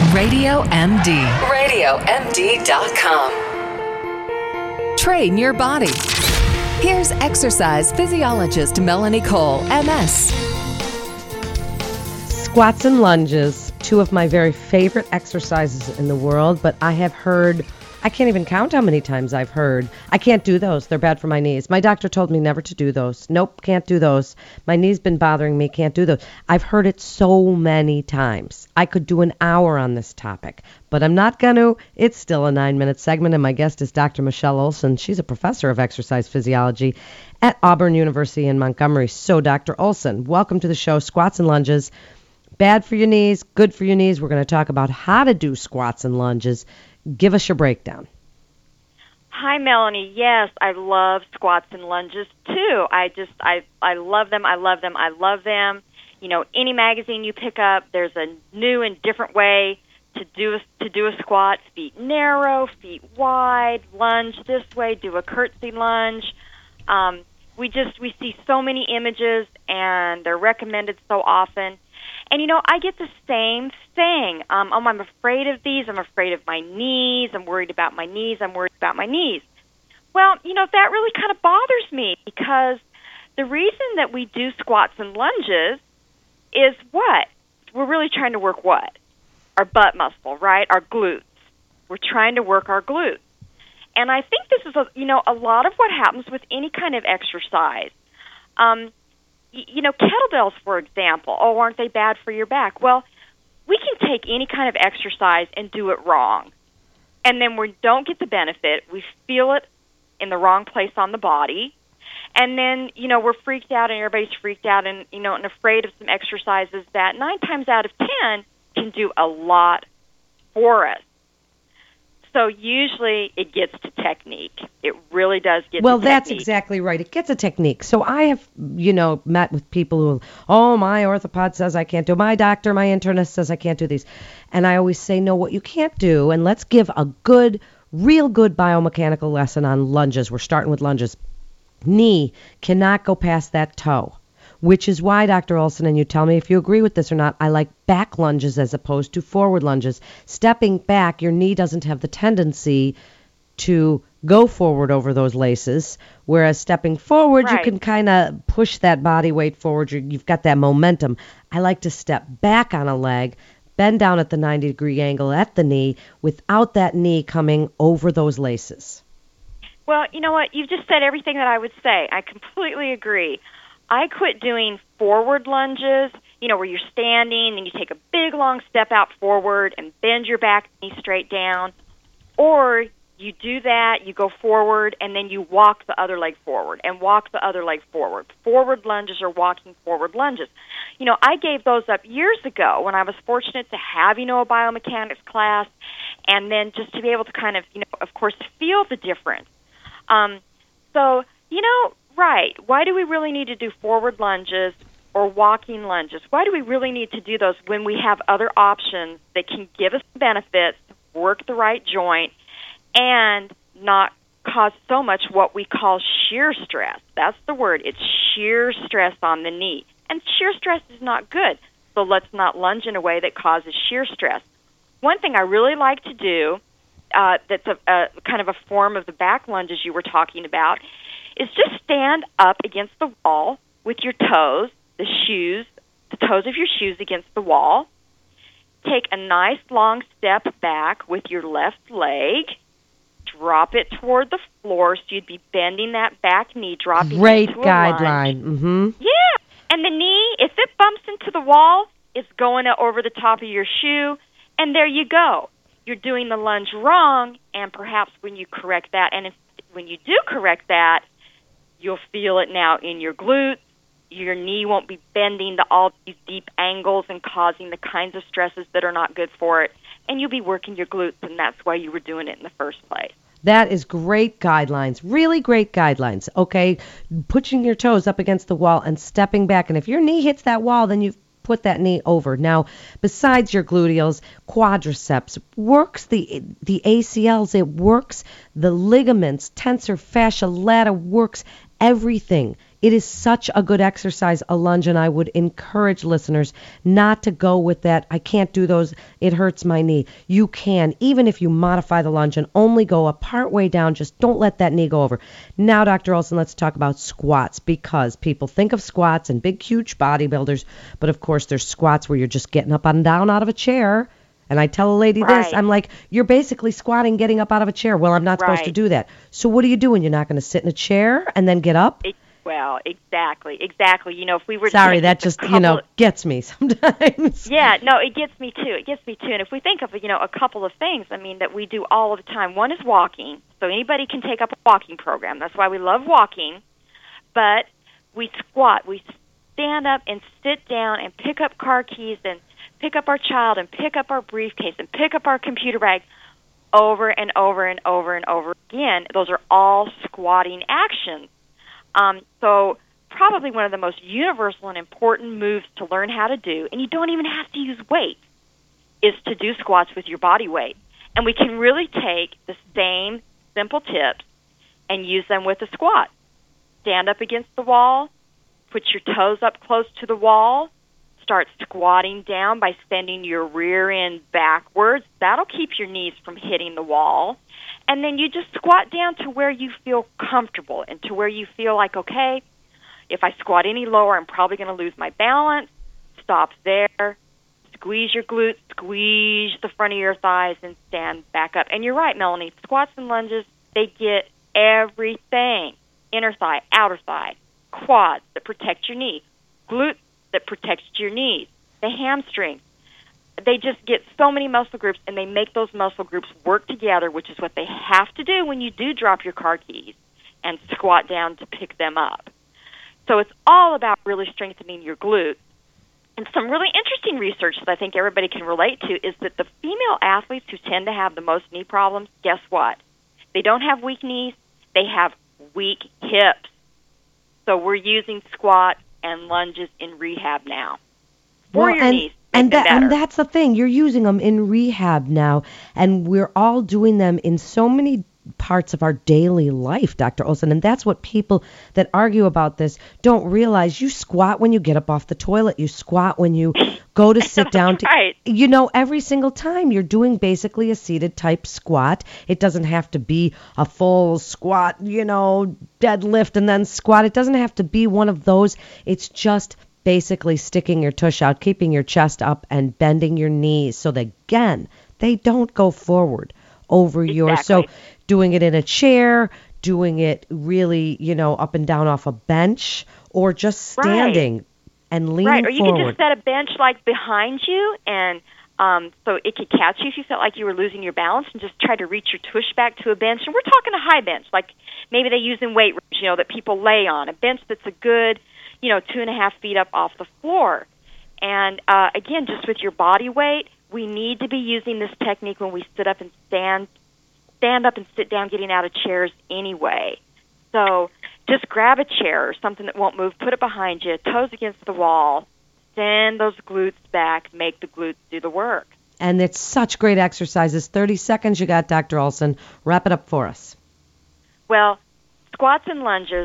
Radio MD. RadioMD.com. Train your body. Here's exercise physiologist Melanie Cole, MS. Squats and lunges, two of my very favorite exercises in the world, but I have heard, I can't even count how many times I've heard, I can't do those. They're bad for my knees. My doctor told me never to do those. Nope, can't do those. My knee's been bothering me, can't do those. I've heard it so many times. I could do an hour on this topic, but I'm not going to. It's still a 9-minute segment, and my guest is Dr. Michelle Olson. She's a professor of exercise physiology at Auburn University in Montgomery. So, Dr. Olson, welcome to the show, Squats and Lunges. Bad for your knees, good for your knees. We're going to talk about how to do squats and lunges. Give us your breakdown. Hi, Melanie. Yes, I love squats and lunges, too. I love them. I love them. I love them. You know, any magazine you pick up, there's a new and different way to do a squat. Feet narrow, feet wide, lunge this way, do a curtsy lunge. We see so many images, and they're recommended so often. And, you know, I get the same thing. I'm afraid of these. I'm afraid of my knees. I'm worried about my knees. I'm worried about my knees. Well, you know, that really kind of bothers me because the reason that we do squats and lunges is what? We're really trying to work what? Our butt muscle, right? Our glutes. We're trying to work our glutes. And I think this is, a lot of what happens with any kind of exercise. You know, kettlebells, for example, aren't they bad for your back? Well, we can take any kind of exercise and do it wrong. And then we don't get the benefit. We feel it in the wrong place on the body. And then, you know, we're freaked out and everybody's freaked out and, you know, and afraid of some exercises that 9 times out of 10 can do a lot for us. So usually it gets to technique. It really does get to technique. Well, that's exactly right. It gets a technique. So I have, met with people who, my orthopod says I can't do, my doctor, my internist says I can't do these. And I always say, no, what you can't do, and let's give a real good biomechanical lesson on lunges. We're starting with lunges. Knee cannot go past that toe, which is why, Dr. Olson, and you tell me if you agree with this or not, I like back lunges as opposed to forward lunges. Stepping back, your knee doesn't have the tendency to go forward over those laces, whereas stepping forward, right, you can kind of push that body weight forward. You've got that momentum. I like to step back on a leg, bend down at the 90-degree angle at the knee without that knee coming over those laces. Well, you know what? You've just said everything that I would say. I completely agree. I quit doing forward lunges, you know, where you're standing and you take a big, long step out forward and bend your back knee straight down. Or you do that, you go forward, and then you walk the other leg forward and walk the other leg forward. Forward lunges or walking forward lunges. You know, I gave those up years ago when I was fortunate to have, a biomechanics class and then just to be able to kind of, of course, feel the difference. Right. Why do we really need to do forward lunges or walking lunges? Why do we really need to do those when we have other options that can give us benefits, work the right joint, and not cause so much what we call shear stress? That's the word. It's shear stress on the knee. And shear stress is not good. So let's not lunge in a way that causes shear stress. One thing I really like to do that's a kind of a form of the back lunges you were talking about is just stand up against the wall with your toes, the toes of your shoes against the wall. Take a nice long step back with your left leg. Drop it toward the floor so you'd be bending that back knee, dropping Great into a guideline. lunge. Mm-hmm. Yeah, and the knee, if it bumps into the wall, it's going over the top of your shoe, and there you go. You're doing the lunge wrong, and perhaps when you correct that, and when you do correct that, you'll feel it now in your glutes. Your knee won't be bending to all these deep angles and causing the kinds of stresses that are not good for it. And you'll be working your glutes, and that's why you were doing it in the first place. That is great guidelines, really great guidelines. Okay, pushing your toes up against the wall and stepping back. And if your knee hits that wall, then you've put that knee over. Now, besides your gluteals, quadriceps works the ACLs, it works the ligaments, tensor fascia lata, works everything It is such a good exercise, a lunge, and I would encourage listeners not to go with that, I can't do those, it hurts my knee. You can, even if you modify the lunge and only go a part way down, just don't let that knee go over. Now, Dr. Olson, let's talk about squats, because people think of squats and big, huge bodybuilders, but of course there's squats where you're just getting up and down out of a chair. And I tell a lady this, I'm like, you're basically squatting, getting up out of a chair. Well, I'm not supposed to do that. So what are you doing? You're not going to sit in a chair and then get up? Well, exactly. If we were that just, gets me sometimes. Yeah, no, it gets me too. And if we think of, a couple of things, that we do all of the time. One is walking. So anybody can take up a walking program. That's why we love walking. But we squat. We stand up and sit down and pick up car keys and pick up our child and pick up our briefcase and pick up our computer bag over and over and over and over again. Those are all squatting actions. So probably one of the most universal and important moves to learn how to do, and you don't even have to use weight, is to do squats with your body weight. And we can really take the same simple tips and use them with a squat. Stand up against the wall, put your toes up close to the wall, start squatting down by sending your rear end backwards. That'll keep your knees from hitting the wall. And then you just squat down to where you feel comfortable and to where you feel like, okay, if I squat any lower, I'm probably going to lose my balance. Stop there. Squeeze your glutes, squeeze the front of your thighs, and stand back up. And you're right, Melanie. Squats and lunges, they get everything. Inner thigh, outer thigh, quads that protect your knee, glutes that protects your knees, the hamstring. They just get so many muscle groups, and they make those muscle groups work together, which is what they have to do when you do drop your car keys and squat down to pick them up. So it's all about really strengthening your glutes. And some really interesting research that I think everybody can relate to is that the female athletes who tend to have the most knee problems, guess what? They don't have weak knees, they have weak hips. So we're using squats and lunges in rehab now for your knees. And that's the thing. You're using them in rehab now, and we're all doing them in so many parts of our daily life, Dr. Olson. And that's what people that argue about this don't realize. You squat when you get up off the toilet. You squat when you go to sit down. Right. Every single time you're doing basically a seated type squat. It doesn't have to be a full squat, deadlift and then squat. It doesn't have to be one of those. It's just basically sticking your tush out, keeping your chest up, and bending your knees so that, again, they don't go forward over yours. So doing it in a chair, doing it really, up and down off a bench, or just standing and leaning forward. Or you can just set a bench behind you, and so it could catch you if you felt like you were losing your balance, and just try to reach your tush back to a bench. And we're talking a high bench, like maybe they use in weight rooms, that people lay on, a bench that's a good 2.5 feet up off the floor. And again, just with your body weight, we need to be using this technique when we sit up and stand up and sit down, getting out of chairs anyway. So just grab a chair or something that won't move, put it behind you, toes against the wall, send those glutes back, make the glutes do the work. And it's such great exercises. 30 seconds you got, Dr. Olson. Wrap it up for us. Well, squats and lunges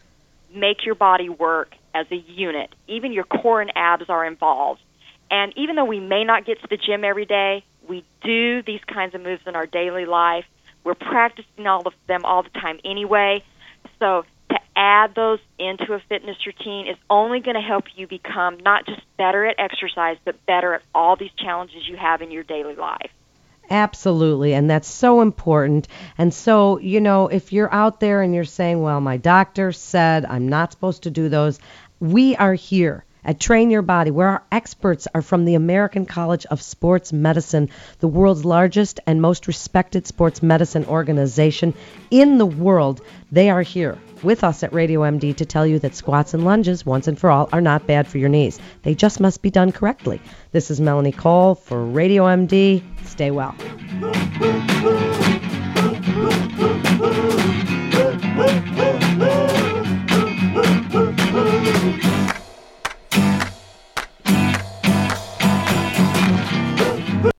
make your body work as a unit. Even your core and abs are involved. And even though we may not get to the gym every day, we do these kinds of moves in our daily life. We're practicing all of them all the time anyway. So to add those into a fitness routine is only going to help you become not just better at exercise, but better at all these challenges you have in your daily life. Absolutely, and that's so important. And so, if you're out there and you're saying, well, my doctor said I'm not supposed to do those, we are here at Train Your Body, where our experts are from the American College of Sports Medicine, the world's largest and most respected sports medicine organization in the world. They are here with us at Radio MD to tell you that squats and lunges, once and for all, are not bad for your knees. They just must be done correctly. This is Melanie Cole for Radio MD. Stay well.